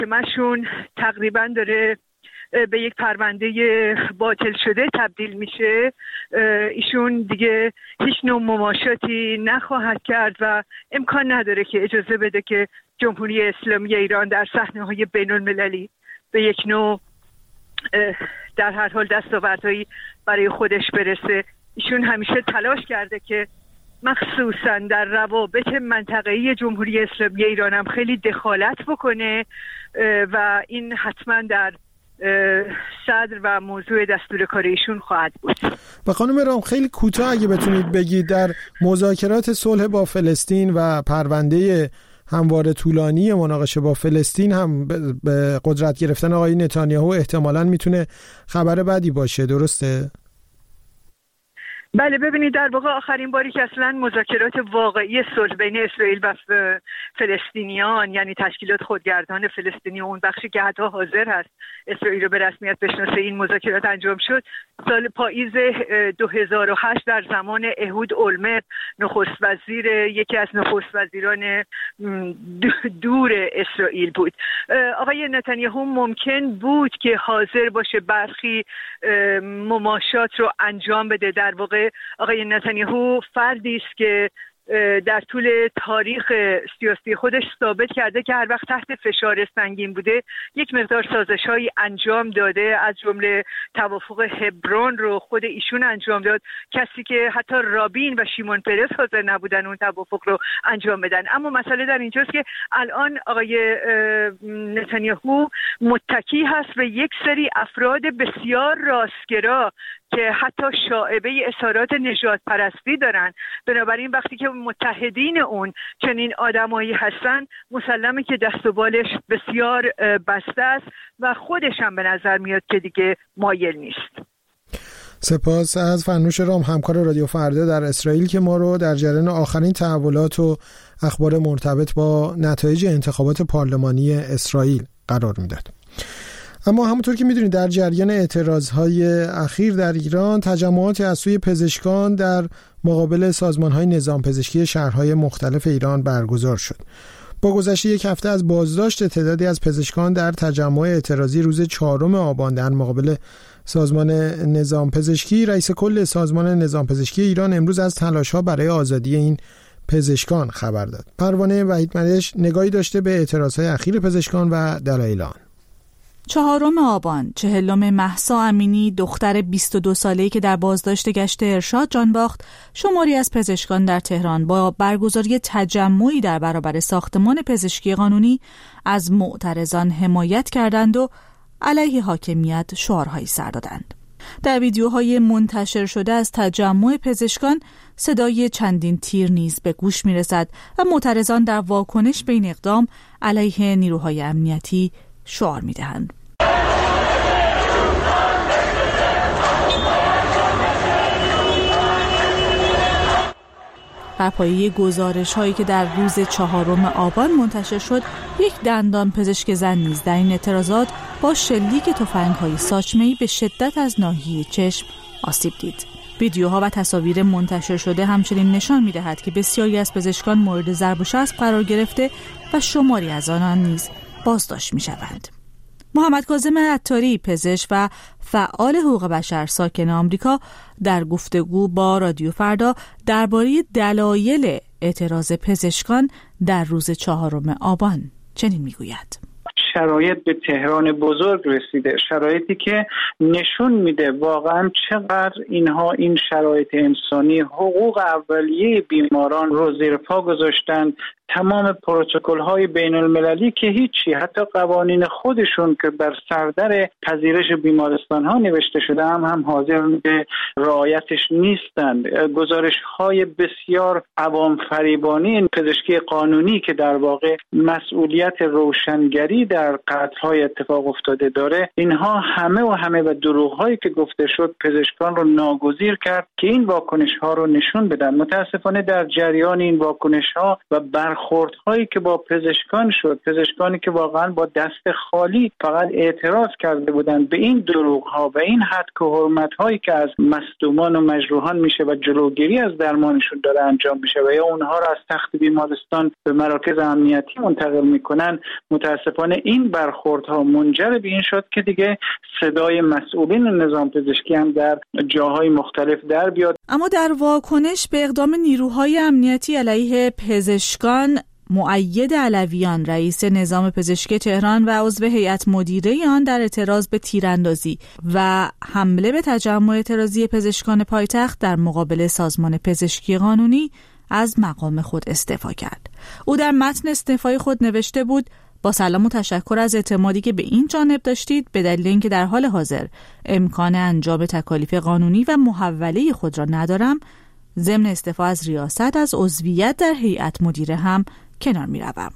محاکمهشون تقریبا داره به یک پرونده باطل شده تبدیل میشه. ایشون دیگه هیچ نوع مماشاتی نخواهد کرد و امکان نداره که اجازه بده که جمهوری اسلامی ایران در صحنه‌های بین‌المللی به یک نوع در هر حال دستاوردهایی برای خودش برسه. ایشون همیشه تلاش کرده که مخصوصا در روابط منطقه‌ای جمهوری اسلامی ایران هم خیلی دخالت بکنه و این حتما در صدر و موضوع دستور کار ایشون خواهد بود. و خانم رام خیلی کوتاه اگه بتونید بگید در مذاکرات صلح با فلسطین و پرونده همواره طولانی مناقشه با فلسطین هم به قدرت گرفتن آقای نتانیاهو احتمالاً میتونه خبر بدی باشه، درسته؟ بله، ببینید در واقع آخرین باری که اصلا مذاکرات واقعی صلح بین اسرائیل و فلسطینیان، یعنی تشکیلات خودگردان فلسطینی و اون بخشی که حتی حاضر هست اسرائیل رو به رسمیت بشناسه، این مذاکرات انجام شد سال پاییز 2008 در زمان اهود اولمرت، نخست وزیر، یکی از نخست وزیران دور اسرائیل بود. آقای نتانیاهو ممکن بود که حاضر باشه برخی مماشات رو انجام بده. در واقع آقای نتانیاهو فردی است که در طول تاریخ سیاسی خودش ثابت کرده که هر وقت تحت فشار سنگین بوده یک مقدار سازش‌هایی انجام داده، از جمله توافق هبرون رو خود ایشون انجام داد، کسی که حتی رابین و شیمون پرس حاضر نبودن اون توافق رو انجام بدن. اما مسئله در اینجاست که الان آقای نتانیاهو متکی هست به یک سری افراد بسیار راستگرا که حتی شائبه اظهارات نژاد پرستی دارن. بنابراین وقتی که متحدین اون چنین آدمایی هستن، مسلمه که دست و بالش بسیار بسته است و خودش هم به نظر میاد که دیگه مایل نیست. سپاس از فرنوش رام، همکار رادیو فردا در اسرائیل، که ما رو در جریان آخرین تحولات و اخبار مرتبط با نتایج انتخابات پارلمانی اسرائیل قرار میداد. اما همونطور که میدونید در جریان اعتراضهای اخیر در ایران، تجمعاتی از سوی پزشکان در مقابل سازمانهای نظام پزشکی شهرهای مختلف ایران برگزار شد. با گذشت یک هفته از بازداشت تعدادی از پزشکان در تجمع اعتراضی روز 4 آبان در مقابل سازمان نظام پزشکی، رئیس کل سازمان نظام پزشکی ایران امروز از تلاش‌ها برای آزادی این پزشکان خبر داد. پروانه وحیدمدش نگاهی داشته به اعتراضهای اخیر پزشکان و دلایل آن. 4 آبان 40 مهسا امینی، دختر 22 ساله‌ای که در بازداشت گشت ارشاد جان باخت، شماری از پزشکان در تهران با برگزاری تجمعی در برابر ساختمان پزشکی قانونی از معترضان حمایت کردند و علیه حاکمیت شعارهایی سر دادند. در ویدیوهای منتشر شده از تجمع پزشکان صدای چندین تیر نیز به گوش می‌رسد و معترضان در واکنش به این اقدام علیه نیروهای امنیتی شعار می‌دهند. بر پایه گزارش‌هایی که در روز 4 آبان منتشر شد، یک دندان پزشک زن نیز در این اعتراضات با شلیک تفنگ‌های ساچمه‌ای به شدت از ناحیه چشم آسیب دید. ویدیوها و تصاویر منتشر شده همچنین نشان می‌دهد که بسیاری از پزشکان مورد ضرب و شتم قرار گرفته و شماری از آنان نیز بازداشت می‌شوند. محمد کاظم عطاری، پزشک و فعال حقوق بشر ساکن آمریکا، در گفتگو با رادیو فردا درباره دلایل اعتراض پزشکان در روز 4 آبان چنین میگوید: شرایط به تهران بزرگ رسیده، شرایطی که نشون میده واقعا چقدر اینها این شرایط انسانی، حقوق اولیه بیماران رو زیر پا گذاشتن. تمام پروتکل‌های بین‌المللی که هیچی، حتی قوانین خودشون که بر سردر پذیرش بیمارستان‌ها نوشته شده هم حاضر به رعایتش نیستند. گزارش‌های بسیار عوام فریبانه پزشکی قانونی که در واقع مسئولیت روشنگری در قتل‌های اتفاق افتاده داره، اینها همه و دروغ‌هایی که گفته شد پزشکان رو ناگزیر کرد که این واکنش‌ها رو نشون بدن. متاسفانه در جریان این واکنش‌ها و برخوردهایی که با پزشکان شد، پزشکانی که واقعا با دست خالی فقط اعتراض کرده بودند به این دروغ‌ها و این هتک و حرمت‌هایی که از مصدومان و مجروحان میشه و جلوگیری از درمانشون داره انجام میشه و یا اونها را از تخت بیمارستان به مراکز امنیتی منتقل میکنن، متاسفانه این برخوردها منجر به این شد که دیگه صدای مسئولین نظام پزشکی هم در جاهای مختلف در بیاد. اما در واکنش به اقدام نیروهای امنیتی علیه پزشکان، مؤید علویان رئیس نظام پزشکی تهران و عضو هیئت مدیره آن در اعتراض به تیراندازی و حمله به تجمع اعتراضی پزشکان پایتخت در مقابل سازمان پزشکی قانونی از مقام خود استعفا کرد. او در متن استعفای خود نوشته بود: با سلام و تشکر از اعتمادی که به این جانب داشتید، به دلیل اینکه در حال حاضر امکان انجام تکالیف قانونی و محوله خود را ندارم، ضمن استعفا از ریاست از عضویت در هیئت مدیره هم کنار می‌روم.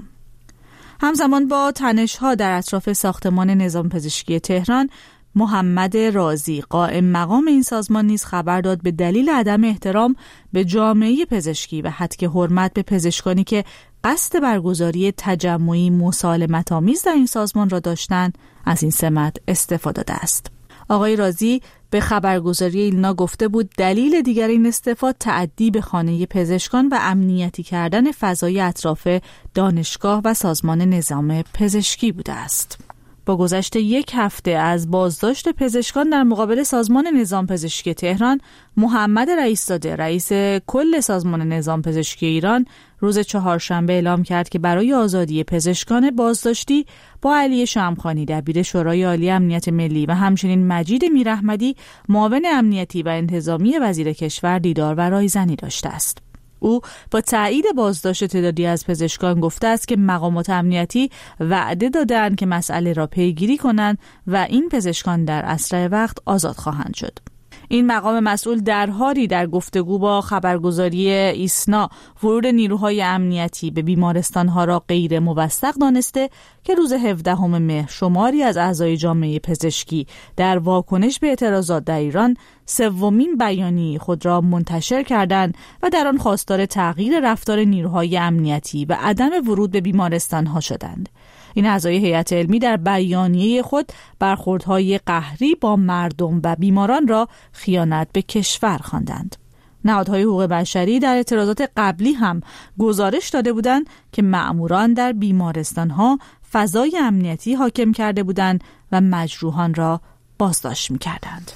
همزمان با تنش‌ها در اطراف ساختمان نظام پزشکی تهران، محمد رازی قائم مقام این سازمان نیز خبر داد به دلیل عدم احترام به جامعه پزشکی و هتک حرمت به پزشکانی که قصد برگزاری تجمعی مسالمت‌آمیز در این سازمان را داشتند، از این سمت استفاده داده است. آقای رازی به خبرگزاری ایلنا گفته بود دلیل دیگر این استعفا تعدی به خانه پزشکان و امنیتی کردن فضای اطراف دانشگاه و سازمان نظام پزشکی بوده است. با گذشت یک هفته از بازداشت پزشکان در مقابل سازمان نظام پزشکی تهران، محمد رئیس‌زاده رئیس کل سازمان نظام پزشکی ایران روز چهارشنبه اعلام کرد که برای آزادی پزشکان بازداشتی با علی شمخانی دبیر شورای عالی امنیت ملی و همچنین مجید میراحمدی معاون امنیتی و انتظامی وزیر کشور دیدار و رایزنی داشته است. او با تایید بازداشت تعدادی از پزشکان گفته است که مقامات امنیتی وعده دادند که مسئله را پیگیری کنند و این پزشکان در اسرع وقت آزاد خواهند شد. این مقام مسئول در حالی در گفتگو با خبرگزاری ایسنا ورود نیروهای امنیتی به بیمارستانها را غیر موثق دانسته که روز 17 مهر شماری از اعضای جامعه پزشکی در واکنش به اعتراضات در ایران سومین بیانیه خود را منتشر کردند و در آن خواستار تغییر رفتار نیروهای امنیتی و عدم ورود به بیمارستانها شدند. این اعضای هیئت علمی در بیانیه خود برخوردهای قهری با مردم و بیماران را خیانت به کشور خواندند. نهادهای حقوق بشری در اعتراضات قبلی هم گزارش داده بودند که مأموران در بیمارستانها فضای امنیتی حاکم کرده بودند و مجروحان را بازداشت می‌کردند.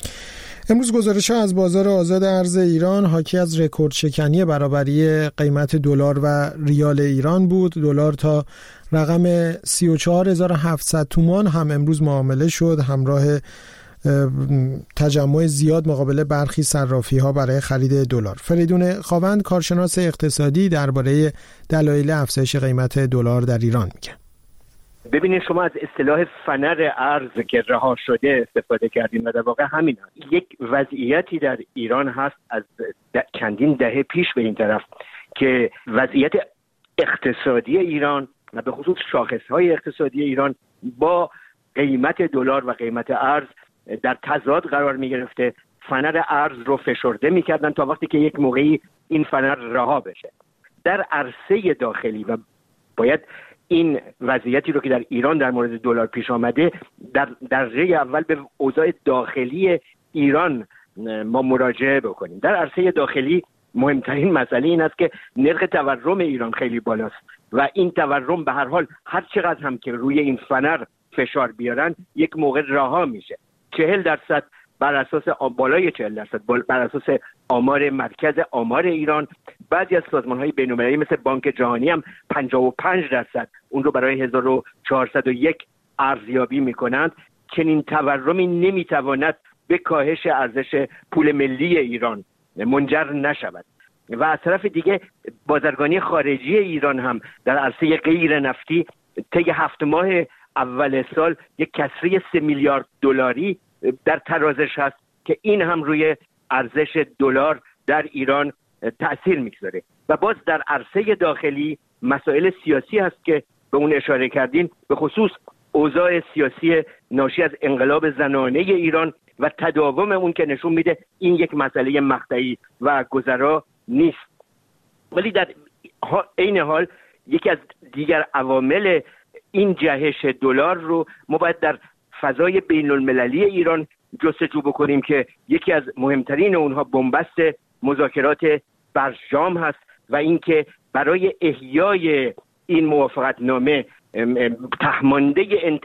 امروز گزارش‌ها از بازار آزاد ارز ایران حاکی از رکورد شکنی برابری قیمت دلار و ریال ایران بود. دلار تا رقم 34700 تومان هم امروز معامله شد، همراه تجمع زیاد مقابل برخی صرافی‌ها برای خرید دلار. فریدون خاوند کارشناس اقتصادی درباره دلایل افزایش قیمت دلار در ایران میگه. ببینید، شما از اصطلاح فنر ارز که رها شده استفاده کردین و در واقع همین هست. یک وضعیتی در ایران هست از چندین دهه پیش به این طرف که وضعیت اقتصادی ایران و به خصوص شاخصهای اقتصادی ایران با قیمت دلار و قیمت ارز در تضاد قرار می گرفته. فنر ارز رو فشرده می کردن تا وقتی که یک موقعی این فنر رها بشه. در عرصه داخلی و باید این وضعیتی رو که در ایران در مورد دلار پیش آمده در درجه اول به اوضاع داخلی ایران ما مراجعه بکنیم. در عرصه داخلی مهمترین مسئله این است که نرخ تورم ایران خیلی بالاست و این تورم به هر حال هر چقدر هم که روی این فنر فشار بیارن یک موقع رها میشه. 40% بر اساس بالای 40% بر اساس آمار مرکز آمار ایران، بعضی از سازمان‌های بین‌المللی مثل بانک جهانی هم 55% اون رو برای 1401 ارزیابی می‌کنند. چنین تورمی نمی‌تواند به کاهش ارزش پول ملی ایران منجر نشود. و از طرف دیگه بازرگانی خارجی ایران هم در عرصه غیر نفتی طی 7 ماه اول سال یک کسری 3 میلیارد دلاری در ترازش هست که این هم روی ارزش دلار در ایران تأثیر میگذاره. و باز در عرصه داخلی مسائل سیاسی هست که به اون اشاره کردین، به خصوص اوضاع سیاسی ناشی از انقلاب زنانه ایران و تداوم اون که نشون میده این یک مسئله مقطعی و گذرا نیست. ولی در عین حال یکی از دیگر عوامل این جهش دلار رو ما باید در فضای بین المللی ایران جستجو بکنیم که یکی از مهمترین اونها بنبست مذاکرات برجام هست و اینکه برای احیای این موافقتنامه تهمانده